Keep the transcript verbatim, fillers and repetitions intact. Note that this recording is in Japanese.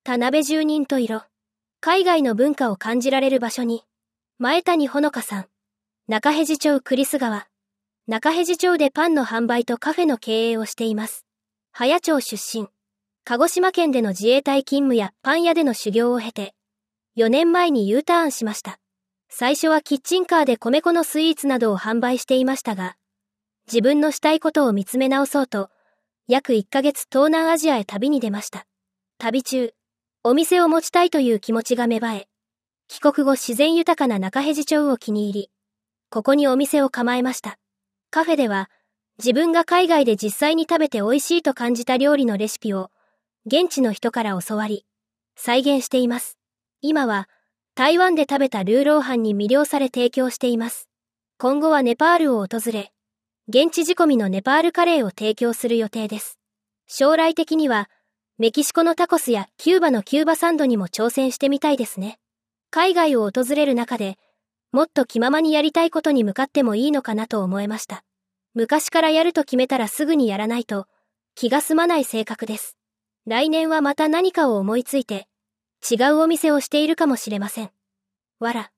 田辺住人と色。海外の文化を感じられる場所に。前谷ほのかさん。中辺路町栗栖川。中辺路町でパンの販売とカフェの経営をしています。早町出身。鹿児島県での自衛隊勤務やパン屋での修行を経て、よねんまえに U ターンしました。最初はキッチンカーで米粉のスイーツなどを販売していましたが、自分のしたいことを見つめ直そうと、約いっかげつ東南アジアへ旅に出ました。旅中、お店を持ちたいという気持ちが芽生え、帰国後自然豊かな中辺路町を気に入り、ここにお店を構えました。カフェでは、自分が海外で実際に食べて美味しいと感じた料理のレシピを、現地の人から教わり、再現しています。今は、台湾で食べたルーローハンに魅了され提供しています。今後はネパールを訪れ、現地仕込みのネパールカレーを提供する予定です。将来的には、メキシコのタコスやキューバのキューバサンドにも挑戦してみたいですね。海外を訪れる中で、もっと気ままにやりたいことに向かってもいいのかなと思えました。昔からやると決めたらすぐにやらないと、気が済まない性格です。来年はまた何かを思いついて、違うお店をしているかもしれません。わら。